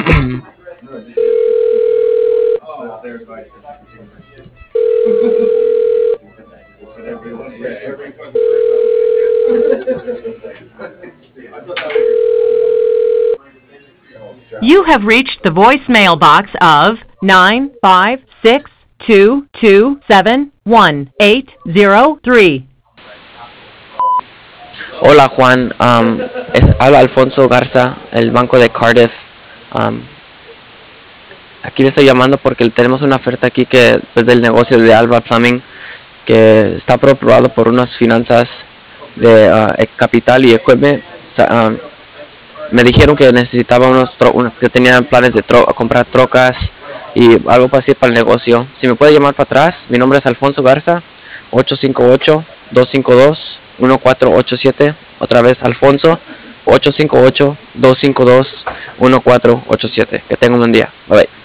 You have reached the voicemail box of 9562271-803. Hola Juan, habla Alfonso Garza, el banco de Cardiff. Aquí le estoy llamando porque tenemos una oferta aquí que es del negocio de Alba Plumbing, que está aprobado por unas finanzas de capital y equipment. Me dijeron que necesitaba que tenían planes de comprar trocas y algo así para el negocio. Si me puede llamar para atrás, mi nombre es Alfonso Garza, 858-252-1487. Otra vez Alfonso, 858-252-1487. Que tenga un buen día. Bye bye.